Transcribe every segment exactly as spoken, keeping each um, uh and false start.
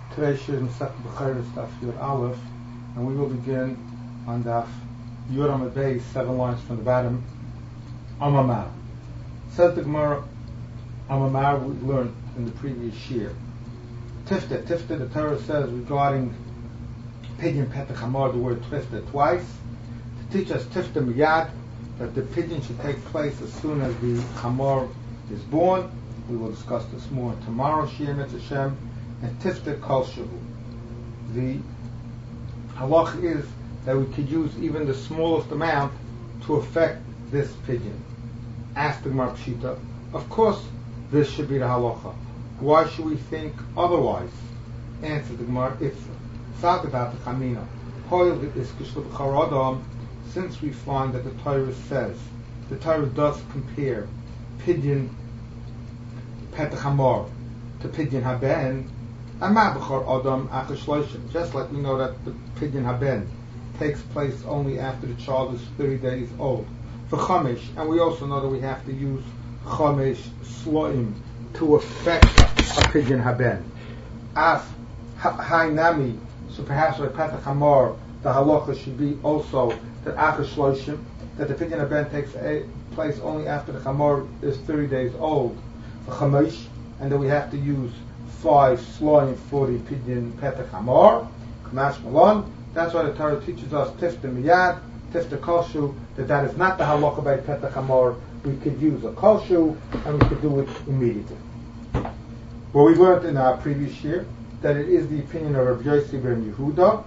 Today's shir is Masechet Bechoros Daf Yud Aleph, and we will begin on Daf Yud Amud Beis, seven lines from the bottom. Amamar. Says the Gemara, Amamar we learned in the previous shir. Tifta, Tifta, the Torah says regarding Pidyon Petach Hamor, the word Tifta twice, to teach us Tifta Miyad, that the Pidyon should take place as soon as the Hamor is born. We will discuss this more tomorrow, Shir Mitzvah Hashem. And Tifta Kol Shehu. The halach is that we could use even the smallest amount to affect this Pidyon. Ask the Gemara Pshita. Of course, this should be the halacha. Why should we think otherwise? Answer the Gemara. It's thought about the Chamina. Since we find that the Torah says, the Torah does compare Pidyon Petach Hamor to Pidyon Haben, just like we know that the Pidyon Haben takes place only after the child is thirty days old. For Chomesh, and we also know that we have to use Chomesh Sloim to affect a Pidyon Haben. As Hainami, so perhaps with Petach Hamor, the halacha should be also that Achar Shloshim, that the Pidyon Haben takes a place only after the Hamor is thirty days old. For Chomesh, and that we have to use five sloim for the Pidyon Petach Hamor, Kamash Malon. That's why the Torah teaches us Tifta Miyad, Tifta Kolshu, that that is not the halacha by Petach Hamor. We could use a Kolshu, and we could do it immediately. Well, we learned in our previous year that it is the opinion of Rabbi Yossi ben Yehuda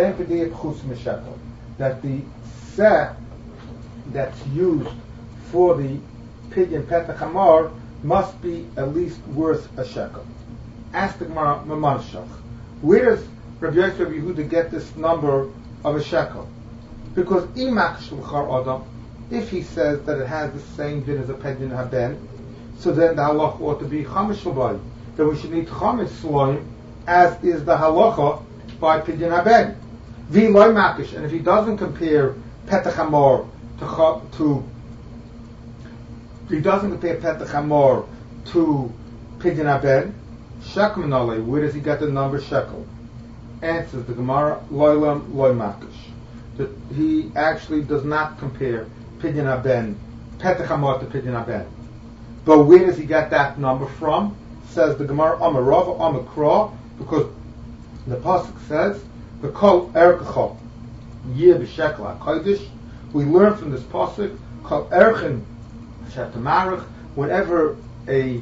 that the set that's used for the Pidyon Petach Hamor must be at least worth a shekel. Ask the Gemara, Mamanshach, where does Rabbi Yossi ben Yehuda get this number of a shekel? Because imach shulchar adam, if he says that it has the same din as a Pidyon Haben, so then the halacha ought to be chamish shloi, that we should need chamish shloim, as is the halacha by Pidyon Haben. V'loi makish, and if he doesn't compare Petach Hamor to to if he doesn't compare Petach Hamor to Pidyon Haben, shekel minale, where does he get the number shekel? Answers the Gemara, loilam loy makish. That he actually does not compare Pidyon Haben, Petach Hamor to Pidyon Haben. But where does he get that number from? Says the Gemara, Amarava, Amakra, because the pasuk says, the kol erkecha yeh b'shekel hakodesh. We learn from this pasuk, kol erchen shetamarich, whenever a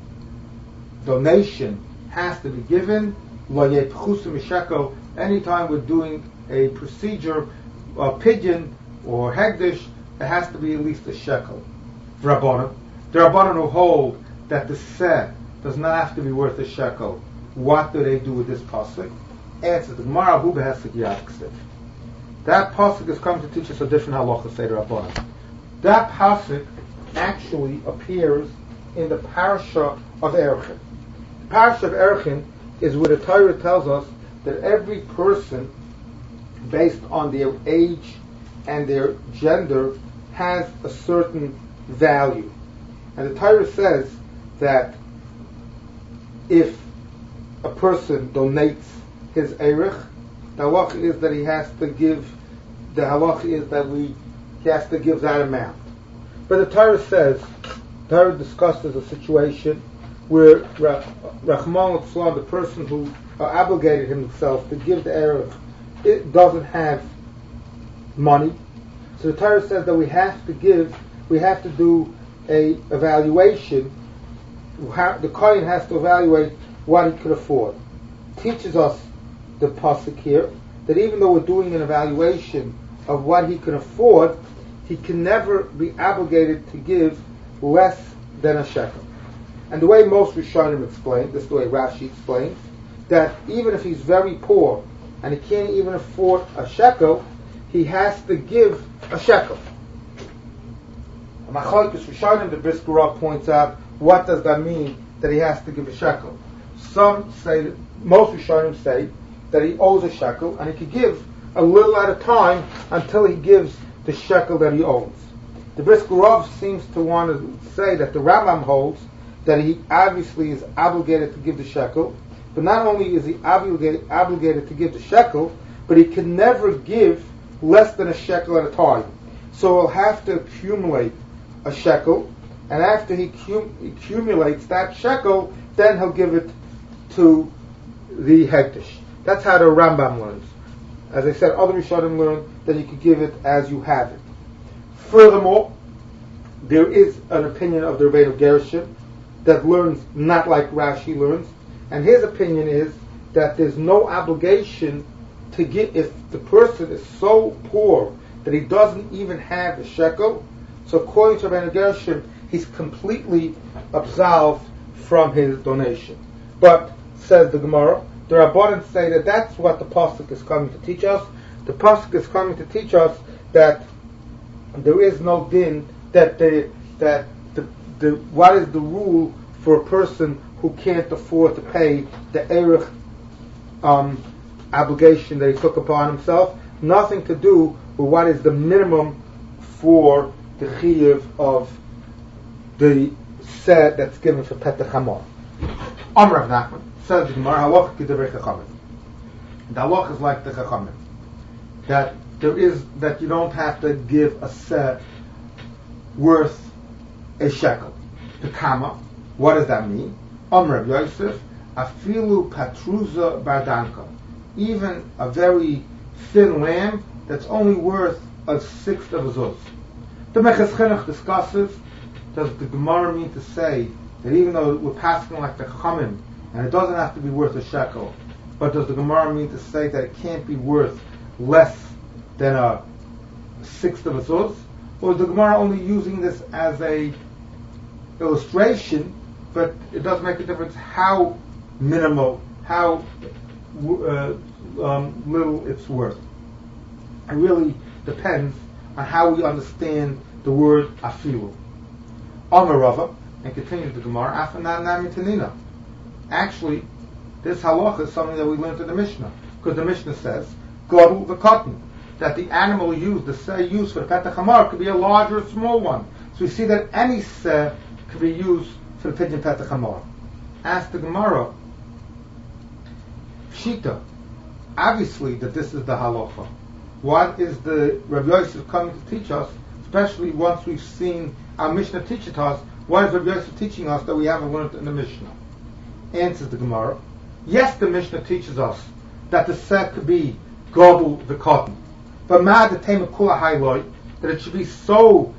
donation has to be given, lo yeh pchusim b'shekel. Anytime we're doing a procedure, a pidyon or hegdish, it has to be at least a shekel. Rabbanan, the Rabbanan who hold that the seh does not have to be worth a shekel. What do they do with this pasuk? Answer the Gemara, Hu behesek yaksiv. That pasuk is coming to teach us a different halacha, say the Rabbanan. That pasuk actually appears in the parasha of Erchin. The parasha of Erchin is where the Torah tells us that every person, based on their age and their gender, has a certain value. And the Torah says that if a person donates his erech, the halacha is that he has to give, the halacha is that we, he has to give that amount. But the Torah says, the Torah discusses a situation where Rahman al the person who obligated himself to give the erech, it doesn't have money. So the Torah says that we have to give, we have to do a evaluation. The Kohen has to evaluate what he could afford. Teaches us the pasuk here that even though we're doing an evaluation of what he can afford, he can never be obligated to give less than a shekel. And the way most Rishonim explain, this is the way Rashi explains, that even if he's very poor and he can't even afford a shekel, he has to give a shekel. Machlokes Rishonim, the Brisker Rav points out, what does that mean that he has to give a shekel? Some say, that, most Rishonim say, that he owes a shekel and he can give a little at a time until he gives the shekel that he owes. The Brisker Rav seems to want to say that the Rambam holds that he obviously is obligated to give the shekel, But not only is he obligated, obligated to give the shekel, but he can never give less than a shekel at a time. So he'll have to accumulate a shekel, and after he cum- accumulates that shekel, then he'll give it to the hekdesh. That's how the Rambam learns. As I said, other Rishonim learn that you could give it as you have it. Furthermore, there is an opinion of the Rebbeinu Gershom that learns not like Rashi learns, and his opinion is that there's no obligation to give if the person is so poor that he doesn't even have a shekel. So according to Rebbeinu Gershom, he's completely absolved from his donation. But, says the Gemara, the Rabbanan say that that's what the Pasuk is coming to teach us. The Pasuk is coming to teach us that there is no din, that the that the, the what is the rule for a person who can't afford to pay the erech um, obligation that he took upon himself. Nothing to do with what is the minimum for the chiyuv of the set that's given for Petach Hamor. Amar Rav Nachman says the Gemara, halach k'divrei chachamim. The halach is like the chachamim, that there is that you don't have to give a set worth a shekel. The kama, what does that mean? Amar Rav Yosef, afilu patruza bardanka, even a very thin lamb that's only worth a sixth of a zuz. The Meches Chinuch discusses, does the Gemara mean to say that even though we're passing like the Chachamim, and it doesn't have to be worth a shekel, but does the Gemara mean to say that it can't be worth less than a sixth of a zuz? Or is the Gemara only using this as a illustration, but it does make a difference how minimal, how uh, um, little it's worth? It really depends on how we understand the word afilu. Amar Rava, and continues the Gemara, afanan nami tanina. Actually, this halacha is something that we learned in the Mishnah, because the Mishnah says, godel the cotton, that the animal used, the seh used for the Petach Hamor could be a large or a small one. So we see that any seh could be used for the pidyon Petach Hamor. Ask the Gemara, Pshita, obviously that this is the halacha. What is the Rav Yosef coming to teach us, especially once we've seen our Mishnah teach it us? What is Rav Yosef teaching us that we haven't learned in the Mishnah? Answers the Gemara, yes, the Mishnah teaches us that the set could be godel the cotton, but ma the tema kula highlight that it should be so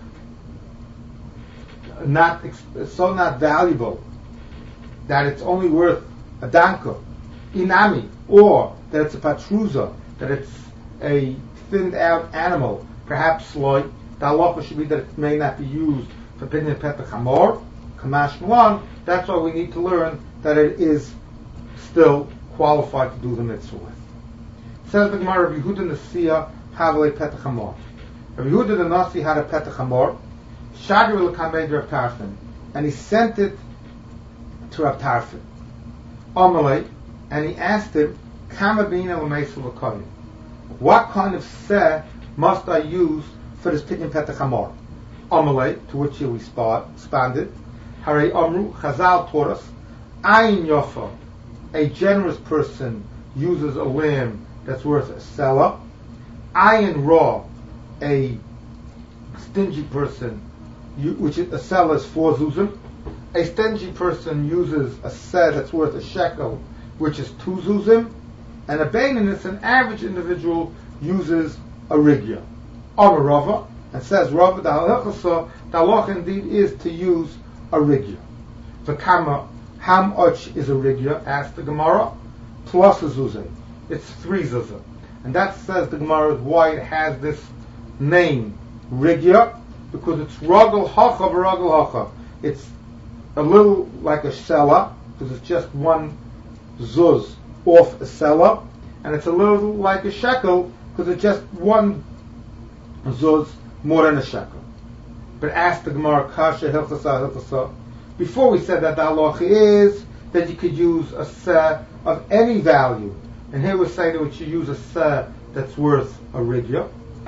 not so not valuable that it's only worth a danka, inami, or that it's a patruza, that it's a thinned out animal, perhaps like the halacha should be that it may not be used for pidyon Petach Hamor, kamash mulan. That's why we need to learn that it is still qualified to do the mitzvah with. Says the Gemara, Rabbi Yehuda Nasiya Havale Petach Hamor. Rabbi Yehuda the Nasi had a Petach Hamor, Shagir l'kamei Rav Tarfon, and he sent it to Rav Tarfon. Amalei, and he asked him, Kama b'ina l'meisel l'koyin, what kind of seh must I use for this pidyon Petach Hamor? Amalei, to which he responded, Harei Amru, Chazal taught us, Ayin Yofa, a generous person uses a lamb that's worth a selah. Ayin Ra, a stingy person, which is, a selah is four zuzim. A stingy person uses a seh that's worth a shekel, which is two zuzim. And a beininus, an average individual, uses a rigya. Amar Rava, and says Rava, the halacha, the halacha indeed is to use a rigya. The kama, how much is a rigya? Asked the Gemara. Plus a zuzah. It's three zuzah. And that says the Gemara is why it has this name, rigya, because it's ragel hacha v'ragel hacha. It's a little like a selah, because it's just one zuz off a selah, and it's a little like a shekel, because it's just one zuz more than a shekel. But ask the Gemara, kasha hilchasa hilchasa. Before we said that the halacha is that you could use a seh of any value, and here we're saying that we should use a seh that's worth a rigya.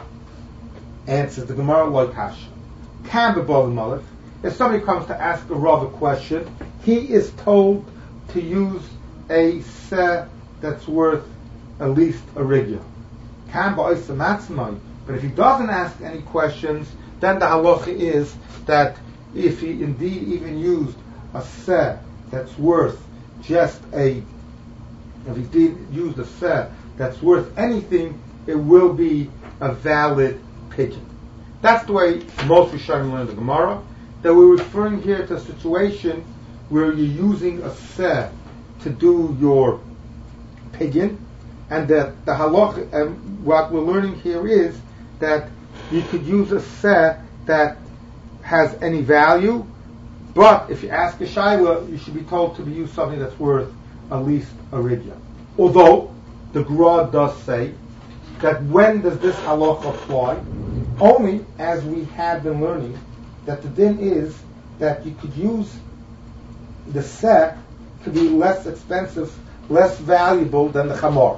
Answers the Gemara like kasha. Can be bol malach. If somebody comes to ask a Rav a question, he is told to use a seh that's worth at least a rigya. Can ba'isa matzmai. But if he doesn't ask any questions, then the halacha is that if he indeed even used a seh that's worth just a, if he did use a seh that's worth anything, it will be a valid pidyon. That's the way most Rishonim learn the Gemara. That we're referring here to a situation where you're using a seh to do your pidyon, and that the halacha, and what we're learning here is that you could use a seh that has any value, but if you ask a shayla, you should be told to be use something that's worth at least a rigya. Although the Gra does say that when does this halacha apply? Only as we have been learning that the din is that you could use the seh to be less expensive, less valuable than the chamor.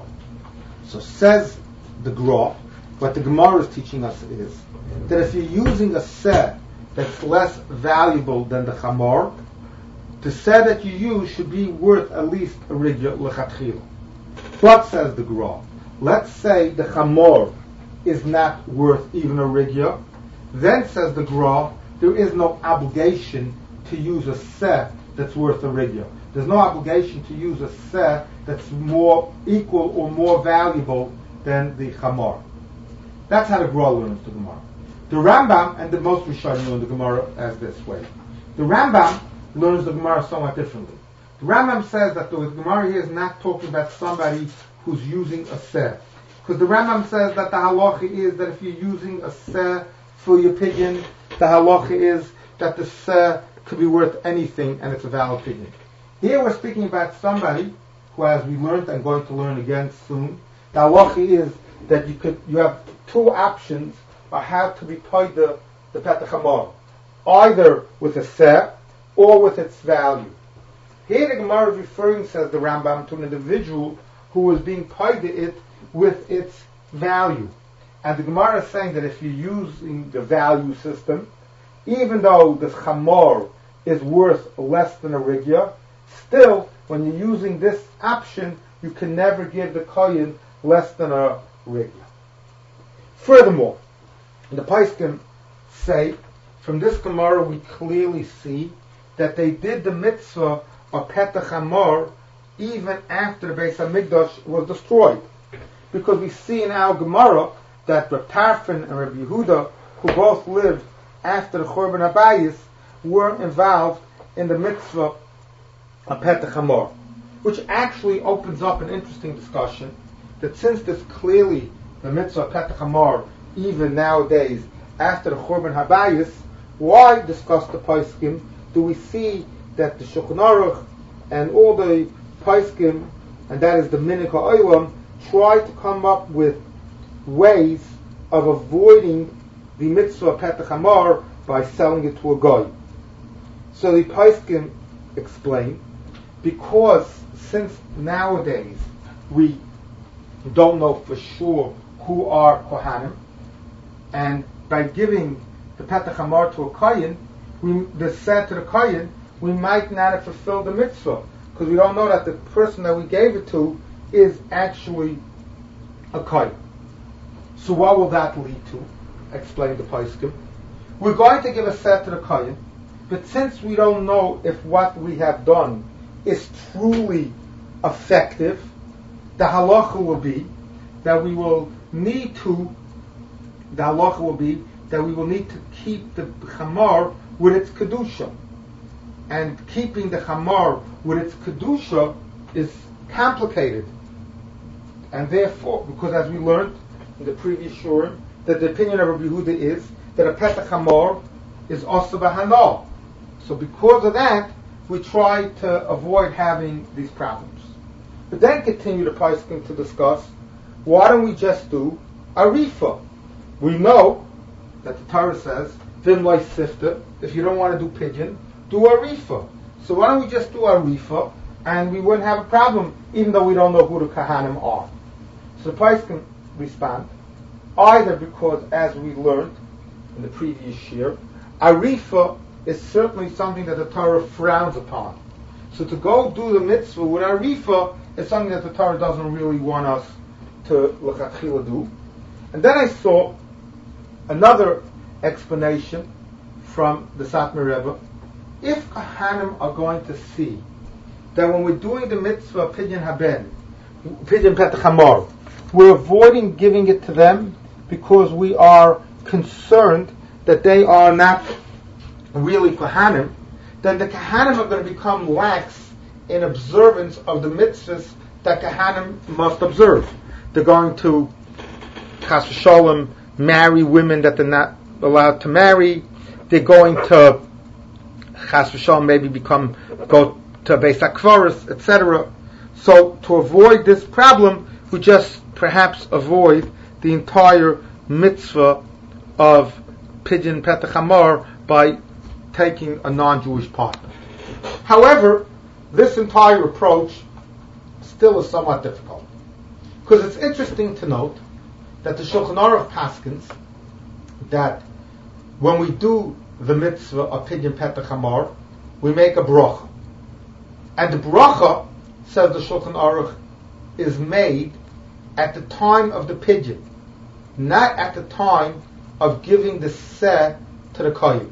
So says the Gra, what the Gemara is teaching us is that if you're using a seh that's less valuable than the chamor, the seh that you use should be worth at least a rigya lechatchila. But says the Gra, let's say the chamor is not worth even a rigya, then says the Gra, there is no obligation to use a seh that's worth a rigya. There's no obligation to use a seh that's more equal or more valuable than the chamor. That's how the Gra learns the Gemara. The Rambam and the most Rishonim learn the Gemara as this way. The Rambam learns the Gemara somewhat differently. The Rambam says that the Gemara here is not talking about somebody who's using a seh. Because the Rambam says that the halacha is that if you're using a seh for your pidyon, the halacha is that the seh could be worth anything and it's a valid pidyon. Here we're speaking about somebody who, as we learned and going to learn again soon, the halacha is that you could you have two options on how to be paid the the petach hamor, either with a seh or with its value. Here the Gemara is referring, says the Rambam, to an individual who was being paid it with its value. And the Gemara is saying that if you're using the value system, even though the chamor is worth less than a rigya, still, when you're using this option, you can never give the kohen less than a rigya. Furthermore, the Paiskim say, from this Gemara we clearly see that they did the mitzvah of Petach Hamor even after the Beis HaMikdash was destroyed. Because we see in our Gemara that Reb Tarfon and Reb Yehuda, who both lived after the Churban Habayis, were involved in the mitzvah of Petach Hamor, which actually opens up an interesting discussion that since there's clearly the mitzvah of Petach Hamor even nowadays after the Churban Habayis, why discuss the Paiskim? Do we see that the Shulchan Aruch and all the Paiskim, and that is the Minik HaOlam, try to come up with ways of avoiding the mitzvah of Petach Hamor by selling it to a guy? So the Paiskim explain, because since nowadays we don't know for sure who are Kohanim, and by giving the Petach Hamor to a Kohen, we the said to the Kohen, we might not have fulfilled the mitzvah, because we don't know that the person that we gave it to is actually a Kohen. So what will that lead to? Explained the Paiskim. We're going to give a set to the Kohen, but since we don't know if what we have done is truly effective, the halacha will be that we will need to, the halacha will be that we will need to keep the chamor with its kedusha. And keeping the chamor with its kedusha is complicated. And therefore, because as we learned in the previous shurim, that the opinion of Rabbi Yehuda is that a petach hamor is also b'hanor. So because of that, we try to avoid having these problems. But then continue the Paiskim to discuss, why don't we just do a rifa? We know that the Torah says, Vim loy sifta, if you don't want to do pidyon, do a rifa. So why don't we just do a rifa, and we wouldn't have a problem, even though we don't know who the Kahanim are. So the Paiskim respond, either because, as we learned in the previous year, a rifa is certainly something that the Torah frowns upon. So to go do the mitzvah with Arifa is something that the Torah doesn't really want us to l'chatchila do. And then I saw another explanation from the Satmar Rebbe. If Kohanim are going to see that when we're doing the mitzvah Pidyon Haben, Pidyon Petach Hamor, we're avoiding giving it to them because we are concerned that they are not really Kohanim, then the Kohanim are going to become lax in observance of the mitzvahs that Kohanim must observe. They're going to, chas v'sholem, marry women that they're not allowed to marry. They're going to, chas v'sholem, maybe become, go to Beis HaKvaros, et cetera. So to avoid this problem, we just perhaps avoid the entire mitzvah of Pidyon Petach Hamor by taking a non-Jewish partner. However, this entire approach still is somewhat difficult, because it's interesting to note that the Shulchan Aruch paskins that when we do the mitzvah of Pidyon Petach Hamor, we make a bracha, and the bracha, says the Shulchan Aruch, is made at the time of the pidyon, not at the time of giving the seh to the kohen.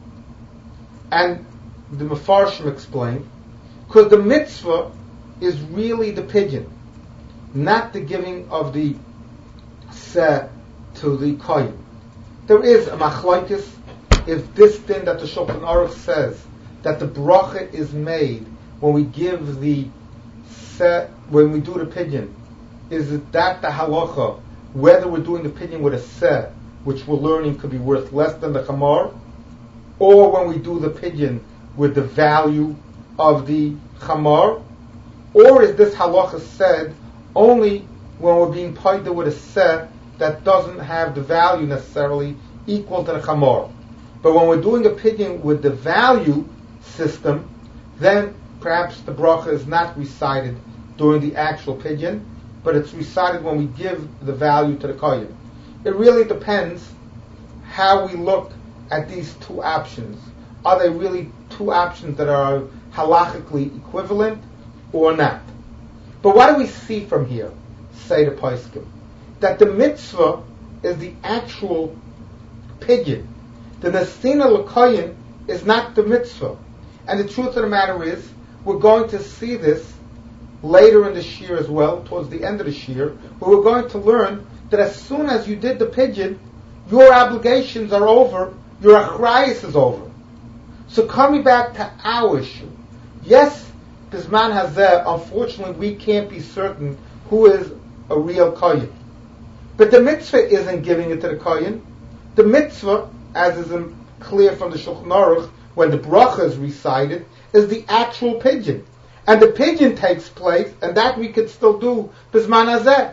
And the Mefarshim explain, because the mitzvah is really the pidyon, not the giving of the seh to the kohen. There is a machlokes if this thing that the Shulchan Aruch says that the bracha is made when we give the seh, when we do the pidyon, is it that the halacha, whether we're doing the pidyon with a seh, which we're learning could be worth less than the chamor, or when we do the pidyon with the value of the chamor, or is this halacha said only when we're being paida with a seh that doesn't have the value necessarily equal to the chamor? But when we're doing a pidyon with the value system, then perhaps the bracha is not recited during the actual pidyon, but it's recited when we give the value to the kohen. It really depends how we look at these two options. Are they really two options that are halachically equivalent or not? But what do we see from here? Say the poskim that the mitzvah is the actual pidyon. The nesina l'kohen is not the mitzvah. And the truth of the matter is, we're going to see this later in the shir as well, towards the end of the shir, where we're going to learn that as soon as you did the pidyon, your obligations are over, your achrayus is over. So coming back to our issue, yes, Bisman Hazeh, unfortunately we can't be certain who is a real kohen. But the mitzvah isn't giving it to the kohen. The mitzvah, as is clear from the Shulchan Aruch, when the bracha is recited, is the actual pidyon. And the pidyon takes place, and that we could still do Bisman Hazeh.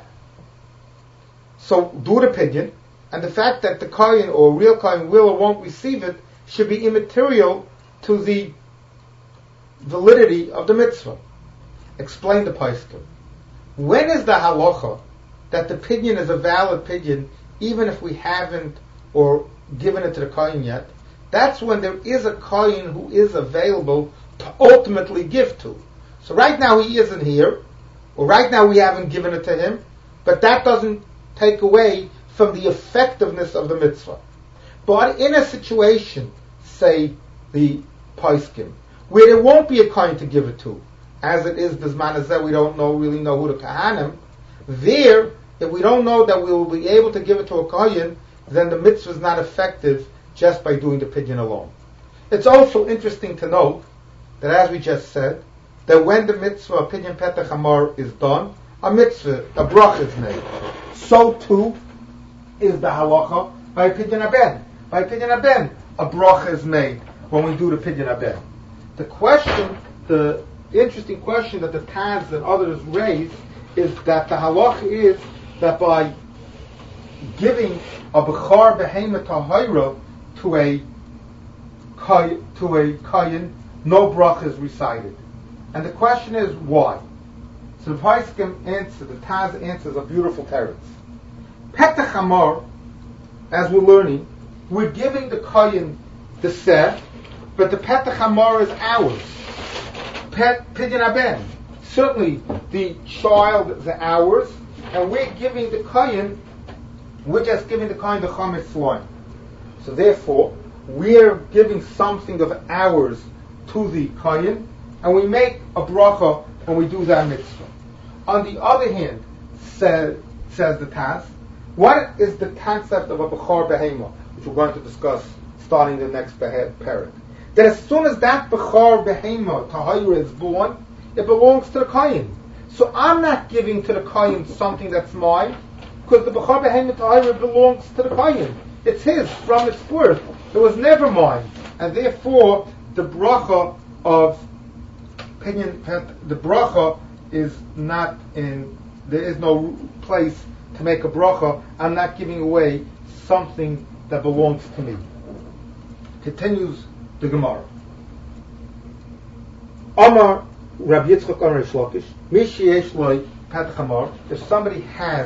So do the pidyon, and the fact that the kohen or real kohen will or won't receive it should be immaterial to the validity of the mitzvah. Explain the poskim. When is the halacha that the pidyon is a valid pidyon, even if we haven't or given it to the kohen yet? That's when there is a kohen who is available to ultimately give to. So right now he isn't here, or right now we haven't given it to him, but that doesn't take away from the effectiveness of the mitzvah. But in a situation, say the poskim, where there won't be a kohen to give it to, as it is Bisman Hazeh, we don't know really know who the kahanim, there, if we don't know that we will be able to give it to a kohen, then the mitzvah is not effective just by doing the pidyon alone. It's also interesting to note that, as we just said, that when the mitzvah of Pidyon Petach Hamor is done, a mitzvah, a bracha is made. So too is the halacha by Pidyon Haben. By Pidyon Haben, a bracha is made when we do the Pidyon Haben. The question, the interesting question that the Taz and others raise is that the halacha is that by giving a bechar behemoth tahira to a to a kohen, no bracha is recited. And the question is why? So the poskim answer, the Taz answers a beautiful teretz. Petach Hamor, as we're learning, we're giving the kohen the seh, but the Petach Hamor is ours. pet pidyon aben. Certainly, the child is ours, and we're giving the kohen, we're just giving the kohen the chametz loin. So therefore, we're giving something of ours to the kohen, and we make a bracha when we do that mitzvah. On the other hand, says, says the Taz, what is the concept of a bechor behema, which we're going to discuss starting the next parak? That as soon as that bechor behema, tahira, is born, it belongs to the kohen. So I'm not giving to the kohen something that's mine, because the bechor behema tahira belongs to the kohen. It's his from its birth. It was never mine, and therefore the bracha of opinion, the bracha is not in. There is no place to make a bracha. I'm not giving away something that belongs to me. Continues the Gemara. Amar Rabbi Yitzchak Amar Reish Lakish, Mi sheyesh lo petach hamar. If somebody has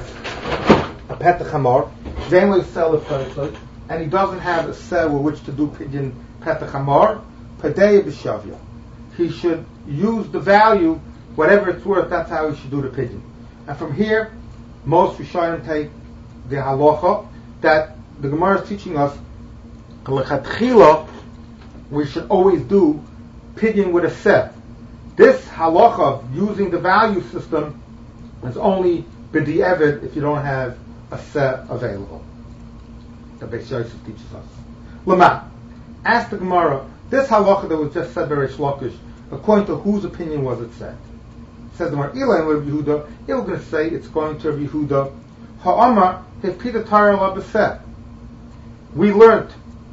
a petach hamar, vein lo yisel lefarishlo, and he doesn't have a seh with which to do pidyon petach hamar, padei b'shavya. He should use the value, whatever it's worth. That's how he should do the pidyon. And from here, most Rishonim take the halacha that the Gemara is teaching us. L'chatchila, we should always do pidyon with a seh. This halacha of using the value system is only b'di'evid if you don't have a seh available. The Beis Yosef teaches us. Lama, ask the Gemara, this halacha that was just said by Reish Lakish, according to whose opinion was it said? Says the Gemara, Ila and Rabbi Yehuda, you're going to say it's going to Rabbi Yehuda. Ha'amar, his Peter Tara la b'seh. We learned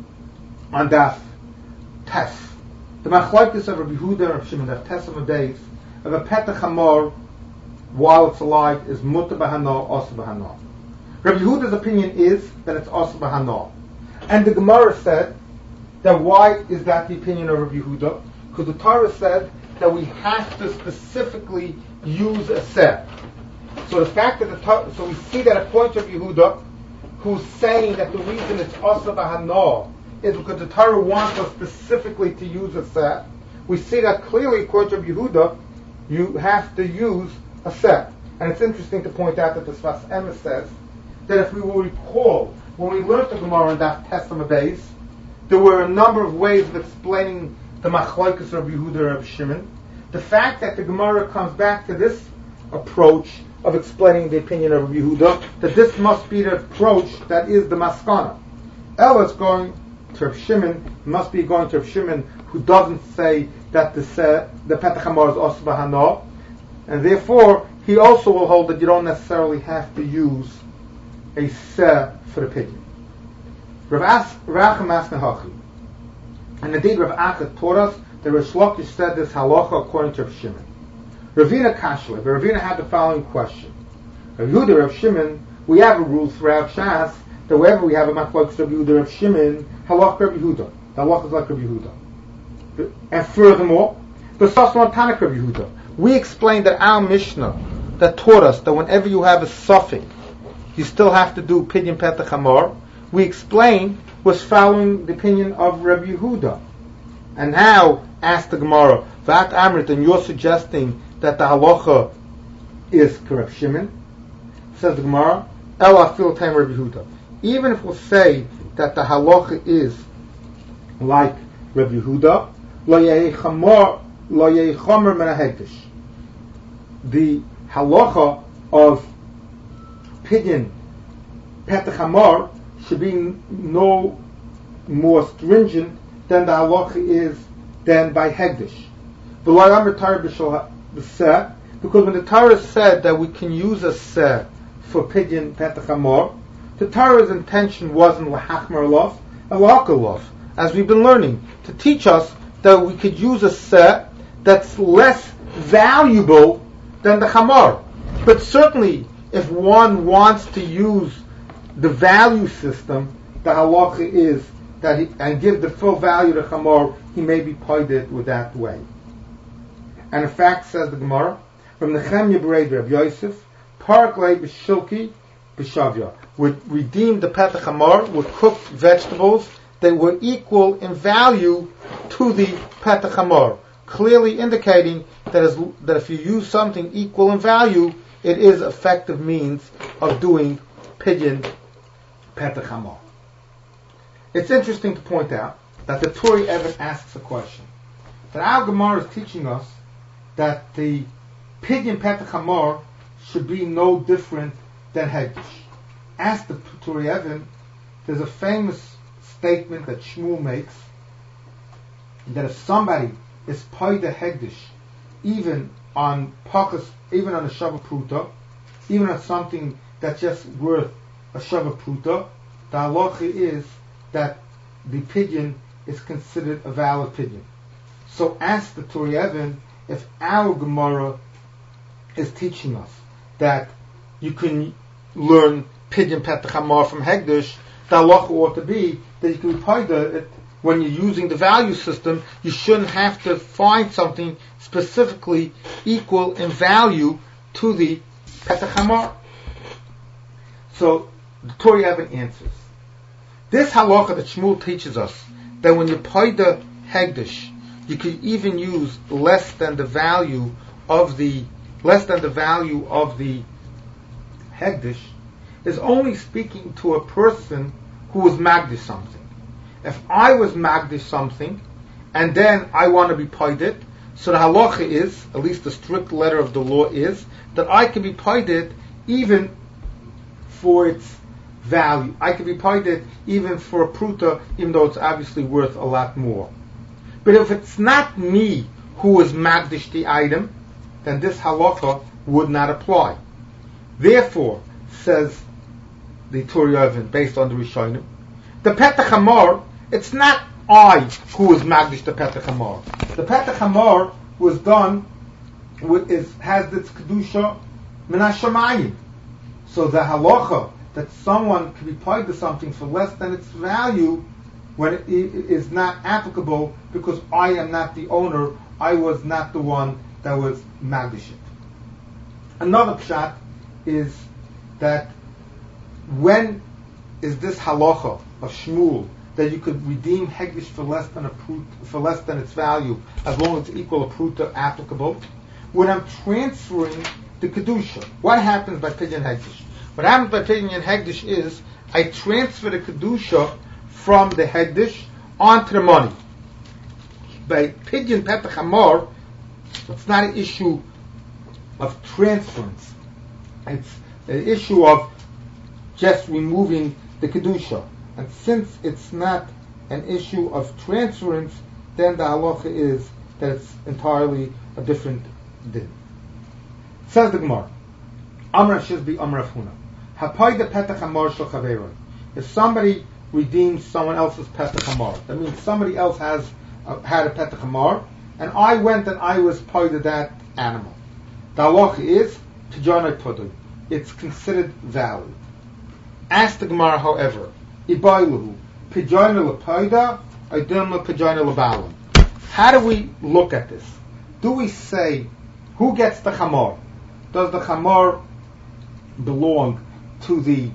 on Daf Tes, the machlokes of Rabbi Yehuda and Rabbi Shimon, Daf Tes of a days, of a petach hamor while it's alive is mutar b'hana, osur b'hana. Rabbi Yehuda's opinion is that it's osur b'hana. And the Gemara said that why is that the opinion of Rabbi Yehuda? Because the Torah said that we have to specifically use a seh. So the fact that the Torah, so we see that according to Yehuda, who's saying that the reason it's osur b'hana is because the Torah wants us specifically to use a seh. We see that clearly according to Yehuda, you have to use a seh. And it's interesting to point out that the Sfas Emes says that if we will recall, when we learned the Gemara in that Testament base, there were a number of ways of explaining the machlokes of Yehuda and Rabbi Shimon. The fact that the Gemara comes back to this approach of explaining the opinion of Rabbi Yehuda, that this must be the approach that is the maskana. Ella is going to Rabbi Shimon, must be going to Rabbi Shimon, who doesn't say that the se, the petach hamor is osur b'hana, and therefore he also will hold that you don't necessarily have to use a seh for the pidyon. Rav Achim Masna Hachi. And indeed, Rav Achim taught us that Reish Lakish said this halacha according to Rav Shimon. Ravina Kashla, but Ravina had the following question. Rav Yehuda, Rav Shimon, we have a rule throughout Shas that wherever we have a machlokes Rav Yehuda, Rav Shimon, halacha Rav Yehuda. The halacha is like Rav Yehuda. And furthermore, b'sasman tanak Rav Yehuda. We explained that our Mishnah that taught us that whenever you have a suffix, you still have to do pidyon petach hamor. We explained was following the opinion of Rabbi Yehuda. And now, ask the Gemara, Vat Amrit, and you're suggesting that the halacha is Rav Shimon? Says the Gemara, El afil time Rabbi Yehuda. Even if we'll say that the halacha is like Rabbi Yehuda, lo yehi chamor, lo yehi chomer min ha'hekdesh. The halacha of pidyon petach hamor should be no more stringent than the halacha is than by hegdish. Because when the Torah said that we can use a seh for pidyon petach hamor, the Torah's intention wasn't lahachmer lof, and lahakalof, as we've been learning, to teach us that we could use a seh that's less valuable than the hamor. But certainly, if one wants to use the value system, the halacha is that he, and give the full value to chamor, he may be paid with that way. And in fact, says the Gemara, from the Nechemya Bereid Rav Yosef, Parak lei b'shilki b'shavya, would redeem the petach hamor with cooked vegetables that were equal in value to the petach hamor. clearly indicating that, is, that if you use something equal in value, it is effective means of doing pidyon petach hamor. It's interesting to point out that the Turi Even asks a question. That our Gemara is teaching us that the pidyon petach hamor should be no different than hegdish. Ask the Turi Even, there's a famous statement that Shmuel makes that if somebody is paida hegdish, even on pakas, even on a shava pruta, even on something that's just worth a shava pruta, the halacha is that the pidyon is considered a valid pidyon. So ask the Turi Even if our Gemara is teaching us that you can learn pidyon petach hamor from hegdish, the halacha ought to be that you can be paida it. When you're using the value system, you shouldn't have to find something specifically equal in value to the petach hamor. So the Turi Even answers. This halacha that Shmuel teaches us, that when you paida hegdish, you could even use less than the value of the less than the value of the hegdish, is only speaking to a person who was magdish something. If I was magdish something, and then I want to be paided, so the halacha is, at least the strict letter of the law is, that I can be paided even for its value. I can be paided even for a pruta, even though it's obviously worth a lot more. But if it's not me who was magdish the item, then this halacha would not apply. Therefore, says the Turi Even, based on the Rishonim, the petach hamor, it's not I who was magdish the petach hamor. The petach hamor was done with is has its kedusha min hashamayim. So the halacha that someone can be paid to something for less than its value, when it is not applicable, because I am not the owner, I was not the one that was magdish it. Another pshat is that when is this halacha of Shmuel that you could redeem hegdish for less than a prut, for less than its value, as long as it's equal a pruta applicable? When I'm transferring the kedusha, what happens by pidyon hegdish? What happens by pidyon hegdish is I transfer the kedusha from the hegdish onto the money. By pidyon petach hamor, it's not an issue of transference. It's an issue of just removing the kedusha. And since it's not an issue of transference, then the halacha is that it's entirely a different din. Says the Gemara, Amar Shizbi Amar Afuna, Hapaida petach hamor shel chaveroi. If somebody redeems someone else's petach hamor, that means somebody else has uh, had a petach hamor, and I went and I was paida that animal. The halacha is pidyon pudui. It's considered valid. Ask the Gemara, however, Ibailuhu, pidyon lepaida, idem pidyon lebalim. How do we look at this? Do we say, who gets the chamor? Does the chamor belong to the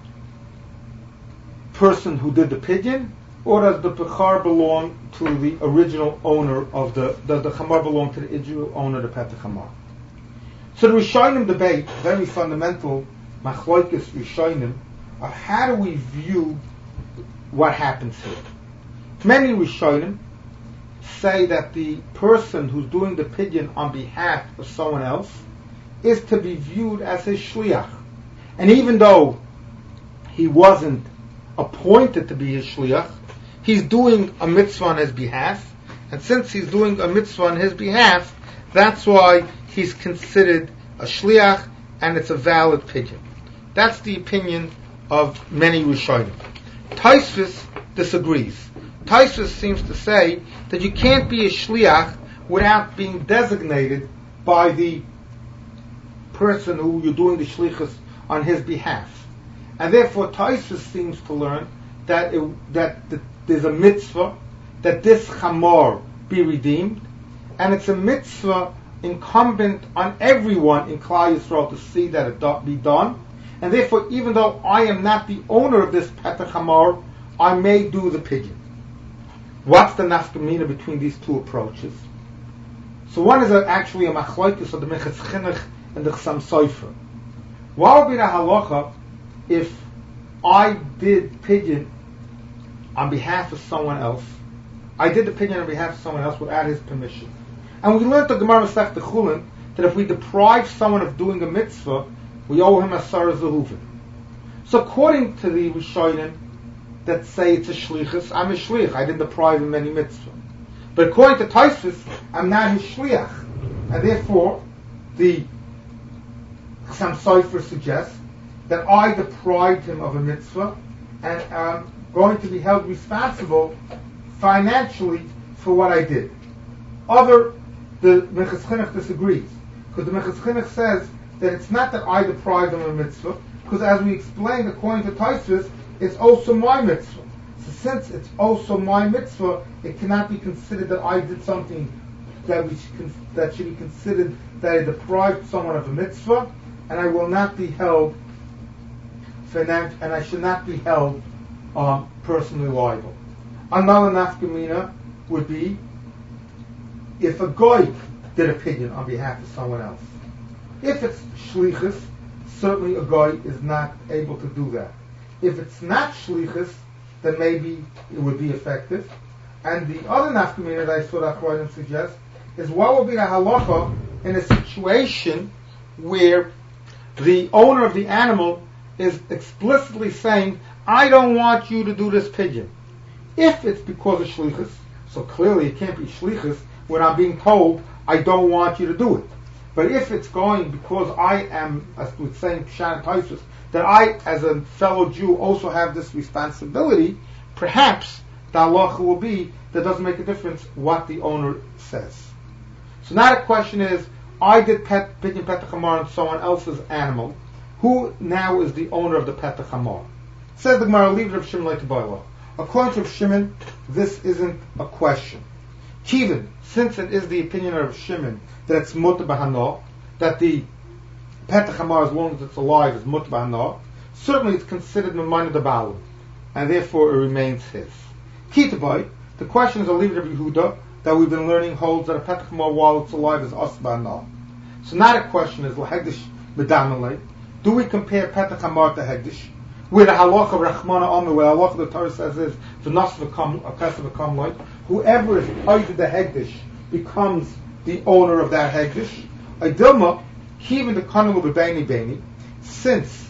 person who did the pidyon, or does the pechar belong to the original owner of the, does the chamor belong to the original owner of the petach chamor? So the Rishonim debate, very fundamental, machloikis Rishonim, of how do we view what happens here. Many Rishonim say that the person who's doing the pidyon on behalf of someone else is to be viewed as his shliach. And even though he wasn't appointed to be his shliach, he's doing a mitzvah on his behalf, and since he's doing a mitzvah on his behalf, that's why he's considered a shliach, and it's a valid pidyon. That's the opinion of many Rishonim. Tosfos disagrees. Tosfos seems to say that you can't be a shliach without being designated by the person who you're doing the shlichus on his behalf. And therefore Tosfos seems to learn that it, that the, there's a mitzvah that this chamor be redeemed, and it's a mitzvah incumbent on everyone in Klal Yisrael to see that it do, be done. And therefore, even though I am not the owner of this petach hamor, I may do the pidyon. What's the nafkamina between these two approaches? So one is a, actually a machlokes of the Mechitz Chinuch and the Chassam Sofer. What would be the halacha if I did pidyon on behalf of someone else? I did the pidyon on behalf of someone else without his permission. And we learned the Gemara Masechta Chulin that if we deprive someone of doing a mitzvah, we owe him a Sarah Zehuvin. So according to the Rishonim that say it's a shlichus, I'm a shlich. I didn't deprive him of any mitzvah. But according to Tosfos, I'm not his shliach, and therefore the Chassam Sofer suggests that I deprived him of a mitzvah, and I'm going to be held responsible financially for what I did. Other the Mechitz Chinuch disagrees, because the Mechitz Chinuch says that it's not that I deprived him of a mitzvah, because as we explained, according to Tosfos, it's also my mitzvah. So since it's also my mitzvah, it cannot be considered that I did something that we should, that should be considered that I deprived someone of a mitzvah, and I will not be held finan- and I should not be held um, personally liable. Another nafkamina would be if a goy did a pidyon on behalf of someone else. If it's shlichus, certainly a goy is not able to do that. If it's not shlichus, then maybe it would be effective. And the other nafkamina that I saw that Achronim suggest is what would be the halacha in a situation where the owner of the animal is explicitly saying, I don't want you to do this pidyon. If it's because of shlichus, so clearly it can't be shlichus when I'm being told I don't want you to do it. But if it's going because I am, as we're saying, Pshat Tosfos, that I, as a fellow Jew, also have this responsibility, perhaps the halacha will be that doesn't make a difference what the owner says. So now the question is, I did pet, pidyon petach hamar on someone else's animal. Who now is the owner of the petach hamar? Says the Gemara, leave it of Shimon like to According to Shimon, this isn't a question. Kivin, since it is the opinion of Shimon that it's mutar b'hana, that the petach hamar, as long as it's alive, is mutar b'hana, certainly it's considered memana de balim, and therefore it remains his. Kitabai, the question is a leave it of Yehuda that we've been learning holds that a petach hamar while it's alive is as b'hana. So now the question is lahegdish b'damalei. Do we compare petach hamar to hegdish? Where the halacha of Rachmana Omer, where the halacha of the Torah says is v'nas v'kam a pesach v'kam loy, whoever is paid the hegdish becomes the owner of that hegdish. Idilma, even the kanim of b'beini beini, since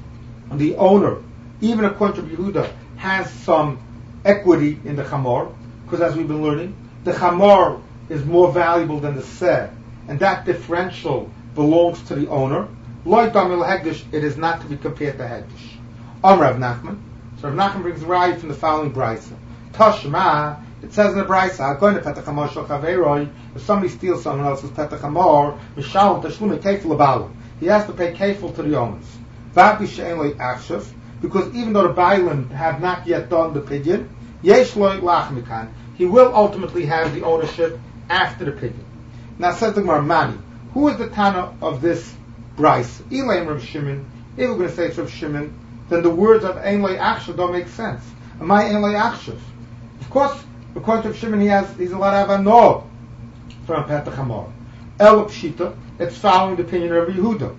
the owner, even according to Yehuda, has some equity in the chamor, because as we've been learning, the chamor is more valuable than the seh, and that differential belongs to the owner. Loy damil hegdish, it is not to be compared to hegdish. Om Rav Nachman. So Rav Nachman brings a raya from the following brisa. Tashma, it says in the brisa, going to petach hamar shel chaveroi, if somebody steals someone else's petach hamar, mishal tashlum kefil abalim, he has to pay kefil to the owners. Vapi she'en loy achshav, because even though the bailim have not yet done the pidyon, yesh loy lach mikan, he will ultimately have the ownership after the pidyon. Now says the Gemara, Mani, who is the Tana of this brisa? Elaim Rav Shimon. If we're going to say it's Rav Shimon, then the words of Ein Lei Achshav don't make sense. Am I Ein Lei Achshav? Of course, according to Shimon, he has he's allowed to have a no from petach hamar. El Pshita, it's following the opinion of Yehuda.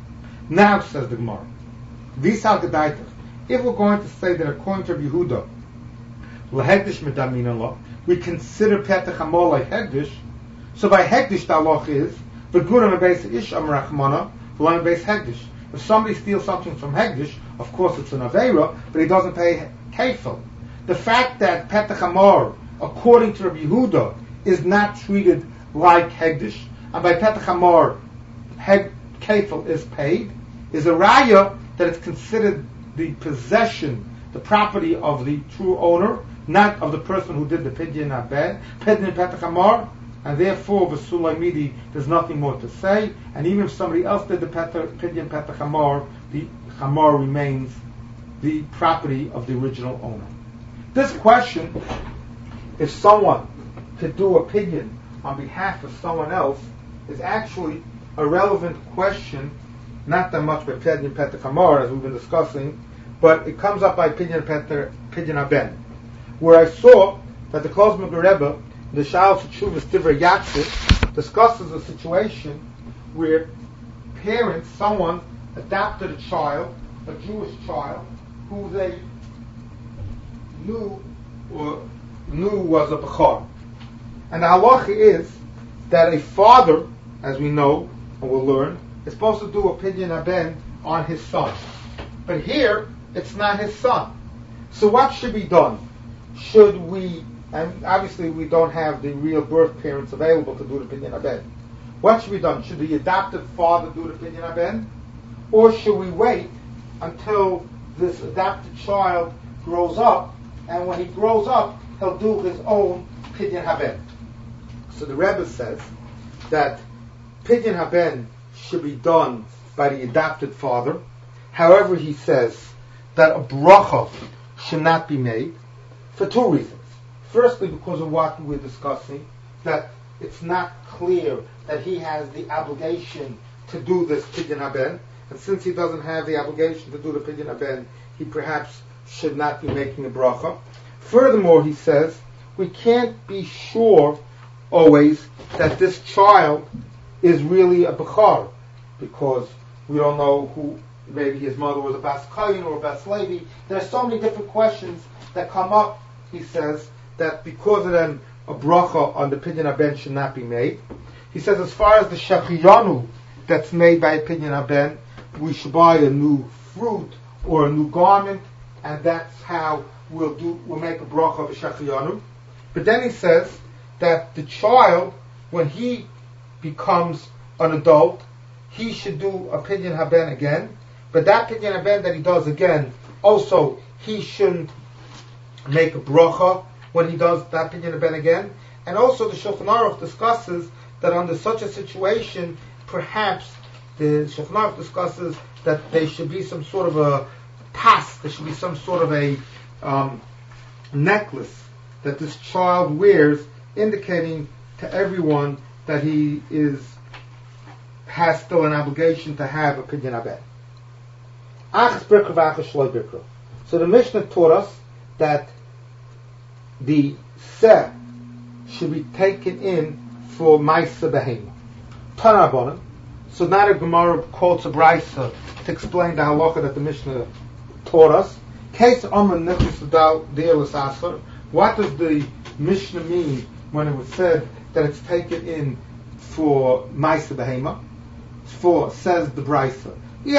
Now, says the Gemara, Visal Gedaitach, if we're going to say that according to Yehuda, L'hegdish medamin Allah, we consider petach hamar like hegdish, so by hegdish the halach is, V'guram beis ish am rachmana, v'lam beis hegdish. If somebody steals something from hegdish, of course it's an aveira, but he doesn't pay kefil. The fact that petach hamar, according to Rabbi Yehuda, is not treated like hegdish, and by petach hamar, heg kefil is paid, is a raya that it's considered the possession, the property of the true owner, not of the person who did the pidyon abed, pidyon petach hamar. And therefore, v'sulay midi, there's nothing more to say. And even if somebody else did the pidyon petach hamar, the hamar remains the property of the original owner. This question, if someone could do a pidyon on behalf of someone else, is actually a relevant question, not that much by pidyon petach hamar, as we've been discussing, but it comes up by pidyon pidyon aben, where I saw that the Klosmer Rebbe, the Sha'al Teshuvas Divrei Yatzit, discusses a situation where parents, someone adopted a child, a Jewish child, who they knew or knew was a Bechor. And the halacha is that a father, as we know and we'll learn, is supposed to do a pidyon haben on his son. But here, it's not his son. So what should be done? Should we, and obviously we don't have the real birth parents available to do the pidyon haben. What should be done? Should the adopted father do the pidyon haben? Or should we wait until this adopted child grows up, and when he grows up, he'll do his own pidyon haben? So the Rebbe says that pidyon haben should be done by the adopted father. However, he says that a bracha should not be made for two reasons. Firstly, because of what we're discussing, that it's not clear that he has the obligation to do this pidyon haben, and since he doesn't have the obligation to do the pidyon haben, he perhaps should not be making a bracha. Furthermore, he says, we can't be sure always that this child is really a Bechor, because we don't know who, maybe his mother was a Bas Kayin or a Bas Levi. There are so many different questions that come up, he says, that because of them, a bracha on the pidyon haben should not be made. He says, as far as the shechiyanu that's made by a pidyon haben, we should buy a new fruit or a new garment, and that's how we'll do. We'll make a bracha of a shechiyanu. But then he says that the child, when he becomes an adult, he should do a pidyon haben again. But that pidyon haben that he does again, also he shouldn't make a bracha when he does that pidyon haben again. And also the Shulchan Aruch discusses that under such a situation, perhaps the Shulchan Aruch discusses that there should be some sort of a tas, there should be some sort of a um, necklace that this child wears, indicating to everyone that he is has still an obligation to have a pidyon haben. So the Mishnah taught us that the seh should be taken in for Maisa Behema. Tanabonim. So now the Gemara quotes a brisa to explain the halacha that the Mishnah taught us. Case Amr Nechus De'elis Asar. What does the Mishnah mean when it was said that it's taken in for Maisa Behema? For, says the brisa,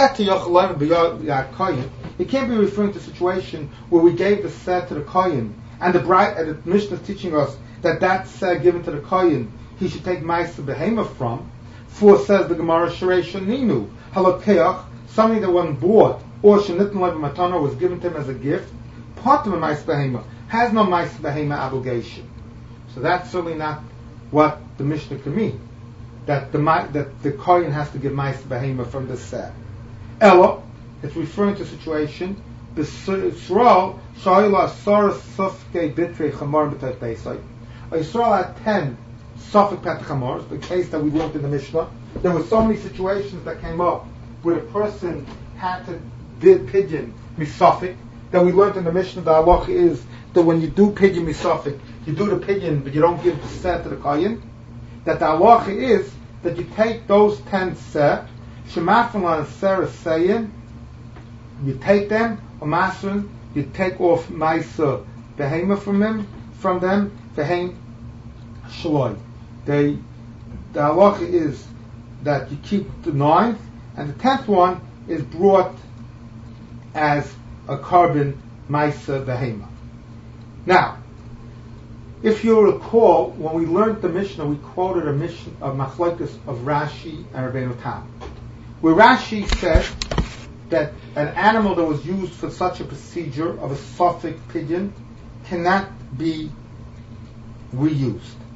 it can't be referring to a situation where we gave the seh to the kohen, and the bride, and the Mishnah is teaching us that that seh given to the kohen, he should take Maisa Behema from. For, says the Gemara, Sherei Shaninu, Halakeach, something that wasn't bought, or Shanitn Lev Matana was given to him as a gift, Patim Maisa Behema, has no Maisa Behema obligation. So that's certainly not what the Mishnah can mean. That the that the kohen has to give Maisa Behema from the seh. Ella, it's referring to a situation. B'Yisrael shayla asar sufkei bitrei chamor b'tayt beisay. Yisrael had ten sufik pet chamors. The case that we learned in the Mishnah. There were so many situations that came up where the person had to did pidyon misafik. That we learned in the Mishnah. The halacha is that when you do pidyon misafik, you do the pidyon, but you don't give the seh to the kohen. That the halacha is that you take those ten seh, shemafon and serah seyin, you take them, or masrin, you take off Maisa Behema from them, from them, Vehem Shaloi. They, the halacha is that you keep the ninth, and the tenth one is brought as a carbon Maisa Behema. Now, if you recall, when we learned the Mishnah, we quoted a Mishnah of Machlokes of Rashi and Rabbeinu Tam, where Rashi said that an animal that was used for such a procedure of a suffolk pidyon cannot be reused.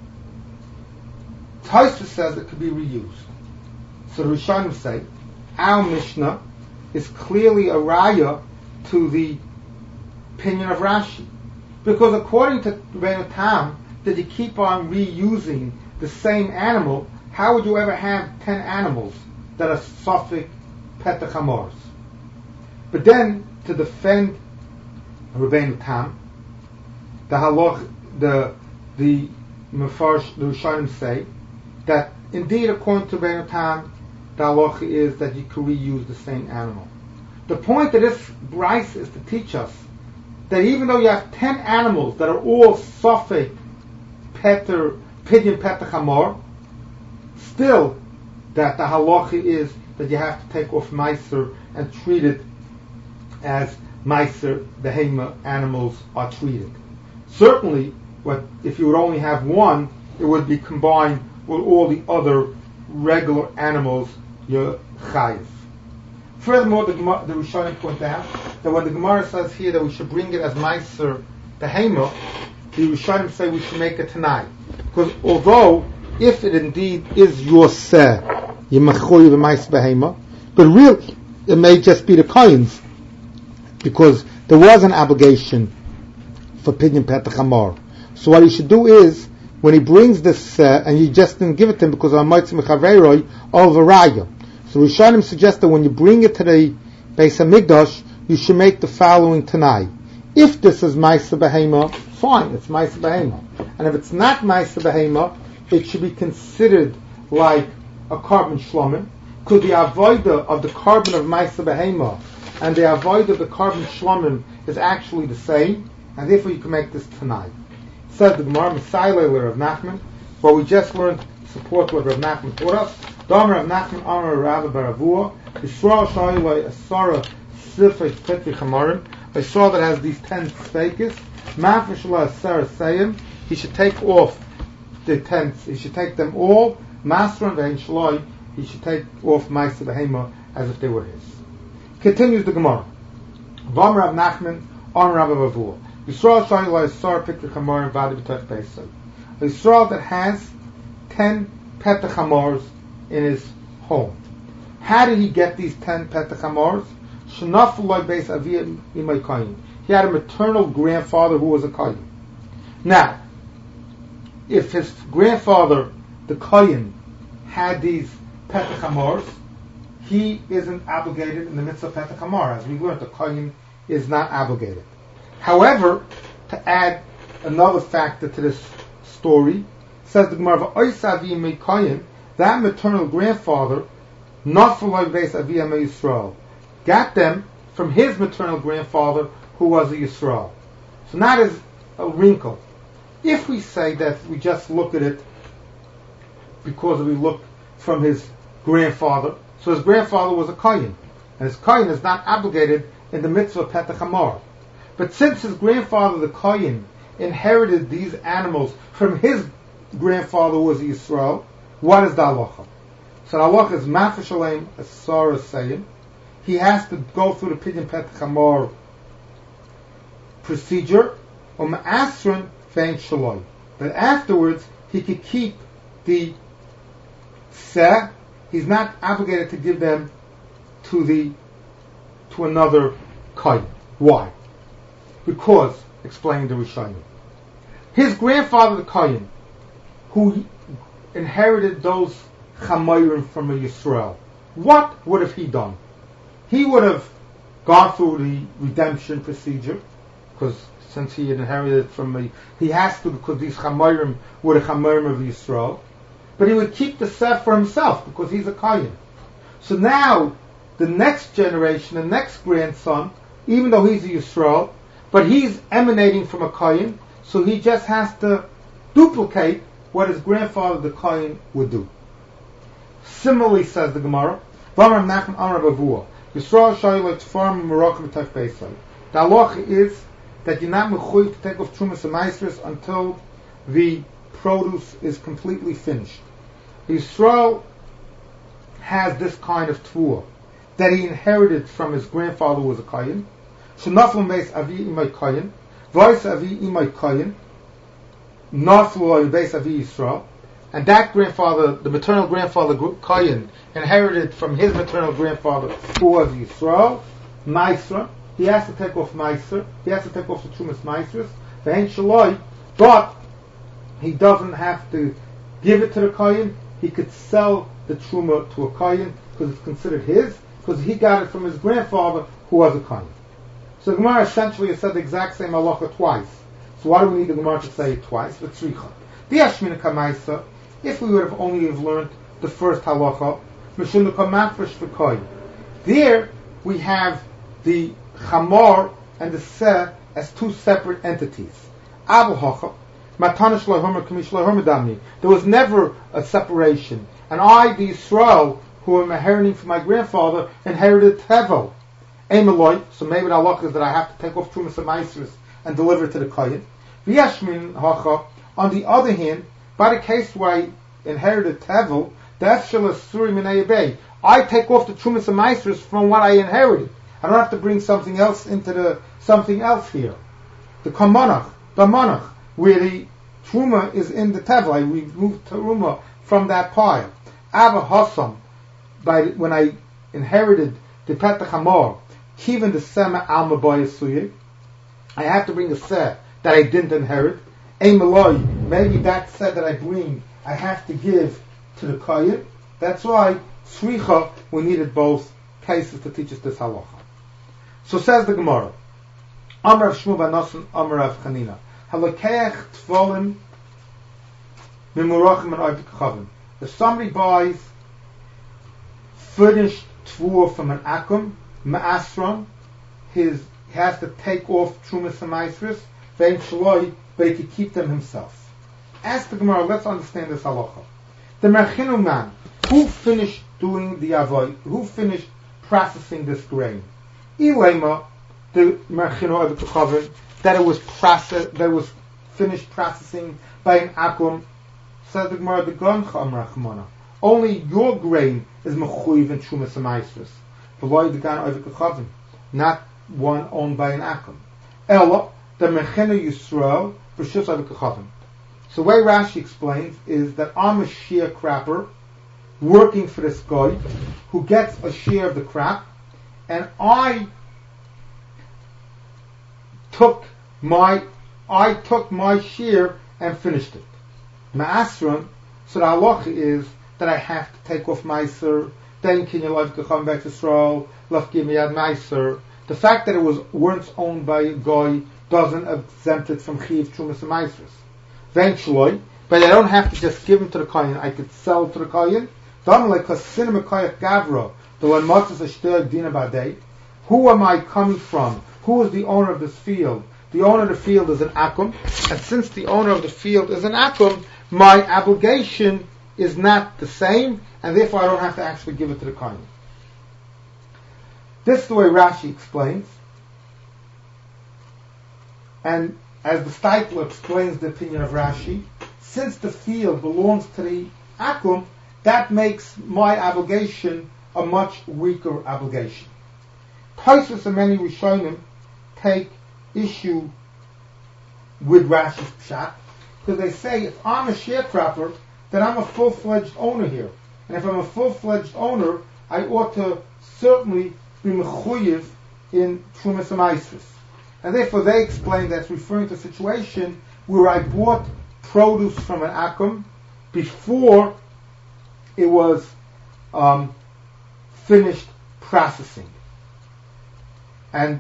Tosfos says it could be reused. So the Rishonim say, our Mishnah is clearly a raya to the opinion of Rashi. Because according to Rabbeinu Tam, that you keep on reusing the same animal, how would you ever have ten animals that are suffolk petach hamors? But then, to defend Rabbeinu Tam, the halach, the the Mefarsh, the Rishonim say that indeed, according to Bein Tam, the halacha is that you can reuse the same animal. The point of this brisa is to teach us that even though you have ten animals that are all sofek, peter, pidyon, peter, chamor, still that the halacha is that you have to take off meiser and treat it as meiser, the hema animals are treated. Certainly, what if you would only have one, it would be combined with all the other regular animals, your chayiv. Furthermore, the, the Rishonim point out that when the Gemara says here that we should bring it as meiser, the hema, the Rishonim say we should make it tonight. Because although, if it indeed is your seh, you mechoyev the meiser behema, but really, it may just be the kohen's, because there was an obligation for pidyon petach hamor. So what he should do is, when he brings this, uh, and you just didn't give it to him because of Moitzi Mechaveroi, all Varaya. So Rishonim suggest that when you bring it to the Beis HaMikdash, you should make the following Tanai. If this is Maisa Behema, fine, it's Maisa Behema. And if it's not Maisa Behema, it should be considered like a carbon shlomin, because the avoida of the carbon of Maisa Behema and the avoida of the carbon shlomin is actually the same, and therefore you can make this Tanai. Says the Gemara, Messiah Rav Nachman, where we just learned to support what Rav Nachman taught us. Dam Rav Nachman Amar Rav Baravua, Yisrael Shailai Asara Sifei Petri Chamarim. I saw that has these ten stakes. Mafishala Asara Sayim. He should take off the tents. He should take them all. Masran Vein Shalai. He should take off Maisa Behema as if they were his. Continues the Gemara. Dam Rav Nachman Amar Rav Baravua. Yisrael Shailai Asara Petri Chamarim Vadi B'Tech Beisai. Yisrael that has ten petach hamors in his home. How did he get these ten petach hamors? Shenafulai beis aviyah imay kayin. He had a maternal grandfather who was a kayin. Now, if his grandfather, the kayin, had these petach hamors, he isn't obligated in the midst of petach hamor. As we learned, the kayin is not obligated. However, to add another factor to this story, says the Gemara, that maternal grandfather, got them from his maternal grandfather, who was a Yisrael. So not as a wrinkle. If we say that we just look at it because we look from his grandfather, so his grandfather was a Kohen, and his Kohen is not obligated in the mitzvah of Petach Hamor. But since his grandfather, the Kohen, inherited these animals from his grandfather, who was a Yisrael, what is the halacha? So the halacha is mafishalem asara sayim. He has to go through the pidyon petach hamor procedure, or ma'asron fein shaloi. But afterwards, he could keep the seh. He's not obligated to give them to the to another kohen. Why? Because, explained the Rishonim, his grandfather, the kohen, who inherited those chamayrim from a Yisrael, what would have he done? He would have gone through the redemption procedure, because since he inherited from a, he has to, because these chamayrim were the chamayrim of Yisrael, but he would keep the seh for himself, because he's a kohen. So now, the next generation, the next grandson, even though he's a Yisrael, but he's emanating from a kohen, so he just has to duplicate what his grandfather, the kohen, would do. Similarly, says the Gemara, the halacha is that you're not mechuyev to take off trumas and meisros until the produce is completely finished. Yisrael has this kind of tvua that he inherited from his grandfather, who was a kohen. Shenaflu beis avi imay kohen, v'ois avi imay kohen, naflu beis avi Yisrael. And that grandfather, the maternal grandfather, kohen, inherited from his maternal grandfather, who was Yisrael, Maisra. He has to take off Maisra. He has to take off the Trumas Maisras. Ve'en shaloi, but he doesn't have to give it to the kohen. He could sell the Truma to a kohen because it's considered his, because he got it from his grandfather, who was a kohen. So the Gemara essentially has said the exact same halacha twice. So why do we need the Gemara to say it twice? V'tzricha. The Ashmina Kamaisa, If we would have only have learned the first halacha, there we have the chamor and the seh as two separate entities. There was never a separation. And I, the Yisrael, who am inheriting from my grandfather, inherited Tevel. Emeloi, so maybe the halacha is that I have to take off Trumas and Maasros and deliver it to the Kohen. V'yashmin hacha, on the other hand, by the case where I inherited Tevel, I take off the Trumas and Maasros from what I inherited. I don't have to bring something else into the something else here. The kamanach, the manach, where the truma is in the tevel, I remove truma from that pile. Ava hasam, by when I inherited the petach hamor, kiven the sema alma boyasuye, I have to bring a set that I didn't inherit. Emeloi, maybe that set that I bring, I have to give to the kohen. That's why sricha, we needed both cases to teach us this halacha. So says the Gemara, Amar Rav Shmuel ben Nosson, Amar Rav Chanina, Halakeach tvolim mimurachim and oivik chavim. If somebody buys finished tvur from an akum, ma'asron, his he has to take off trumas and maasros, vein shaloi, but he can keep them himself. Ask the Gemara, let's understand this halacha. The merchinu man, who finished doing the avoid, who finished processing this grain? Ilema, the merchinu of the chavim, that it was processed, that it was finished processing by an akum. Says the Gemara, the goncha amrachmana. Only your grain is mechuyev in trumas and maasros. V'loy the gan of the chavim, not one owned by an akum. Ella, the merchinu Yisrael v'shus of the chavim. So the way Rashi explains is that I'm a sharecropper working for this guy who gets a share of the crop, and I took my I took my share and finished it. Ma'asron, so the halacha is that I have to take off meiser, then can you love to come back to Israel, love give me ad meiser. The fact that it was once owned by a guy doesn't exempt it from chiv trumas and meisers. Eventually, but I don't have to just give them to the kohen. I could sell to the kohen. Who am I coming from? Who is the owner of this field? The owner of the field is an akum, and since the owner of the field is an akum, my obligation is not the same, and therefore I don't have to actually give it to the kohen. This is the way Rashi explains, and as the Steipler explains the opinion of Rashi, since the field belongs to the akum, that makes my obligation a much weaker obligation. Tosfos and many Rishonim take issue with Rashi's pshat, because they say if I'm a sharecropper, then I'm a full-fledged owner here. And if I'm a full-fledged owner, I ought to certainly be mechuyev in trumas and maasros. And therefore they explain that's referring to a situation where I bought produce from an akum before it was um, finished processing. And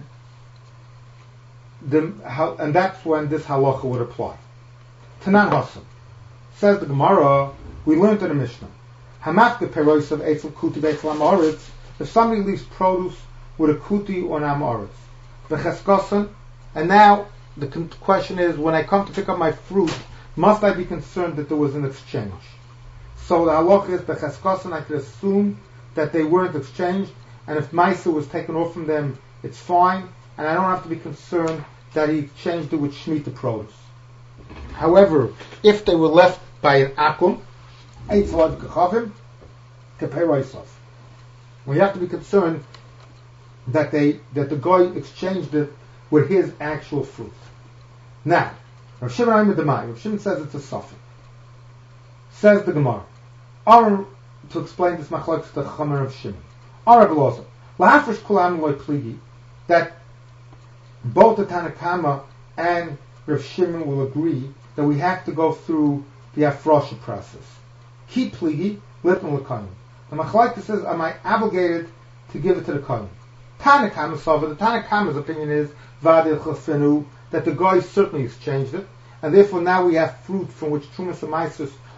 the, how, and that's when this halacha would apply. Tanan Hasan says the Gemara, we learned in the Mishnah, Hamafke perois of eitzel kuti beitzel amoritz, if somebody leaves produce with a kuti or an amoritz, v'cheskosan, and now the con- question is, when I come to pick up my fruit, must I be concerned that there was an exchange? So the halacha is b'cheskosan, I could assume that they weren't exchanged, and if Maisa was taken off from them, it's fine, and I don't have to be concerned that he changed it with Shemitah produce. However, if they were left by an akum, eitzel kachavim, kepeiroisav, we have to be concerned that they that the guy exchanged it with his actual fruit. Now, Rav Shimon Aimed Demai, Rav Shimon says it's a suffix. Says the Gemara, Ar, to explain this machlokes to Chamer of Shimon, Ar Abelazar, la'afresh kulam loy pligi, that both the Tanakama and Rav Shimon will agree that we have to go through the afrosha process. Ki pligi, litn l'kohen. The machlokes says, am I obligated to give it to the kohen? Tanakama Sava, the Tanakama's opinion is Vadil Chafenu, that the guy certainly exchanged it, and therefore now we have fruit from which Trumas and Maasros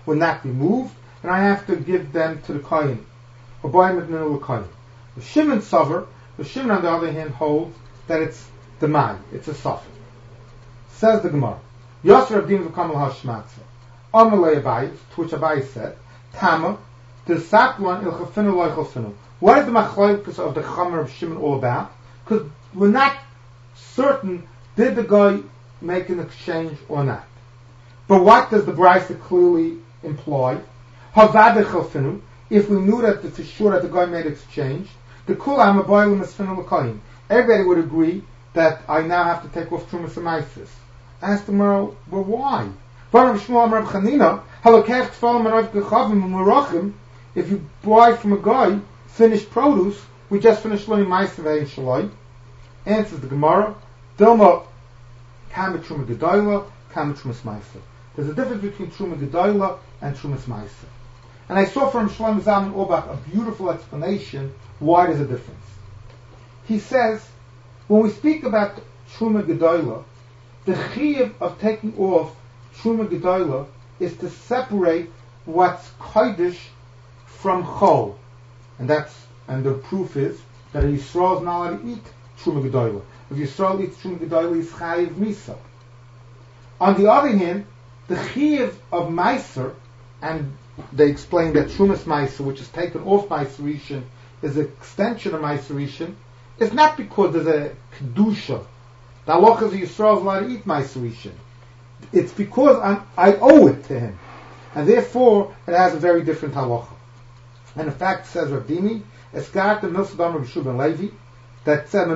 will not be moved, and I have to give them to the kohen. Or buy them in the kohen. The Shimon Sover, the Shimon on the other hand holds that it's the man, it's a suffix. Says the Gemara, Yosef Abdim v'kamal hashmatza. Amalei Abai, to which Abai said, Tama, the Saplan il chafinu loy chafinu. What is the machlokes of the Chamer of Shimon all about? Because we're not certain did the guy make an exchange or not. But what does the Brisa clearly imply? Havada chalfinu. If we knew that for sure that the guy made exchange, the kulam abaylim esfinu l'koyin. Everybody would agree that I now have to take off trumas amaisis. Ask the Gemara, well, why? If you buy from a guy finished produce, we just finished learning ma'aseh and shalai. Answers the Gemara, Dilma kama truma gedayla, kama trumas ma'aseh. There's a difference between truma gedayla and trumas ma'aseh. And I saw from Shlomo Zalman Auerbach a beautiful explanation why there's a difference. He says, when we speak about truma gedayla, the chiyuv of taking off truma gedayla is to separate what's kodesh from chol, and that's and the proof is that a Yisrael is not allowed to eat truma gedayla. If Yisrael eats truma gedayla, he's chayiv misa. On the other hand, the chiyuv of meiser, and they explain that trumas meiser, which is taken off meiser rishon, is an extension of meiser rishon, is not because there's a kedusha. The halacha is Yisrael is allowed to eat meiser rishon. It's because I'm, I owe it to him, and therefore it has a very different halacha. And in fact, says Rav Dimi, Eskat the Milsadam of Yeshua ben Levi, that said,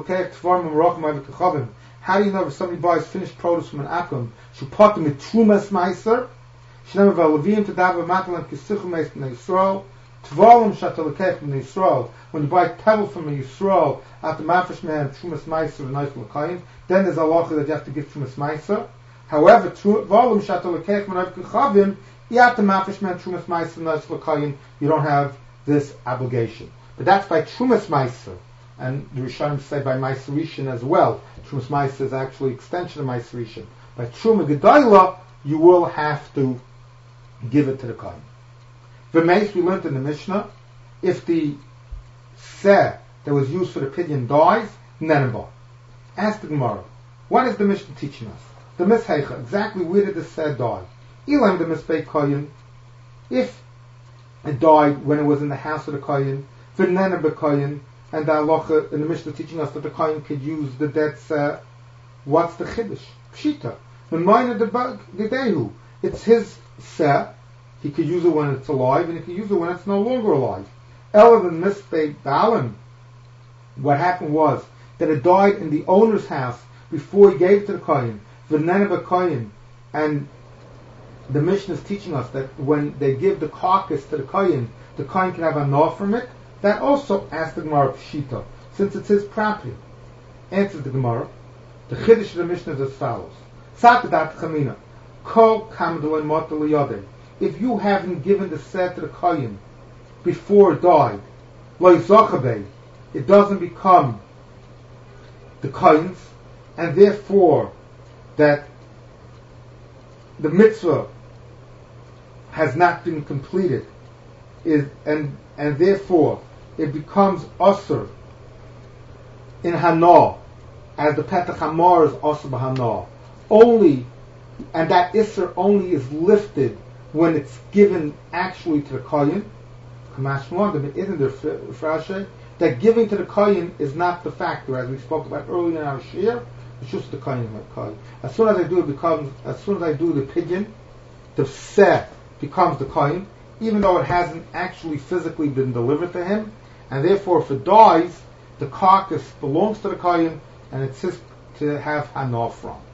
how do you know if somebody buys finished produce from an akum, should put them with trumas meiser? Shnemer v'alevim to davar matalan kisichum meis b'nei Yisrael. Tvolim shatalekech b'nei Yisrael. When you buy tevel from a Yisrael after mafish man trumas meiser v'nei l'kayin, then there's a halacha that you have to give trumas meiser. However, tvolim shatalekech b'nei kechavim, you have to mafish man trumas meiser v'nei l'kayin. You don't have this obligation. But that's by trumas meiser, and the Rishonim say by meiser rishon as well. Trumas meiser is actually extension of meiser rishon. By truma gedayla, you will have to give it to the kohen. V'meis, we learned in the Mishnah, if the seh that was used for the pidyon dies, neneba. Ask the Gemara, what is the Mishnah teaching us? The misheicha, exactly where did the seh die? Elam the misbei kohen, if it died when it was in the house of the kohen, v'neneba kohen, and the halacha in the Mishnah teaching us that the kohen could use the dead seh. What's the chiddush? Pshita. The minor the gedehu. It's his seh. He could use it when it's alive, and he could use it when it's no longer alive. Ela the misbei balim. What happened was that it died in the owner's house before he gave it to the kohen. V'neneba kohen, and the Mishnah is teaching us that when they give the carcass to the kohen, the kohen can have a gnaw from it. That also asks the Gemara pshita, since it's his property. Answers the Gemara. The chiddush of the Mishnah is as follows: Sakadat chamina, kol kamdolin motel yodei. If you haven't given the seh to the kohen before it died, lo yizochabei, it doesn't become the kohen's, and therefore that the mitzvah has not been completed, is and and therefore it becomes osur in hana, as the petach hamar is osur b'hana. Only, and that isser only is lifted when it's given actually to the kohen. Kamash Malon, isn't there frashe that giving to the kohen is not the factor, as we spoke about earlier in our shir. It's just the kohen. As soon as I do it becomes, as soon as I do the pidyon, the seh becomes the kohen, even though it hasn't actually physically been delivered to him, and therefore if it dies, the carcass belongs to the kohen, and it's his to have hana from.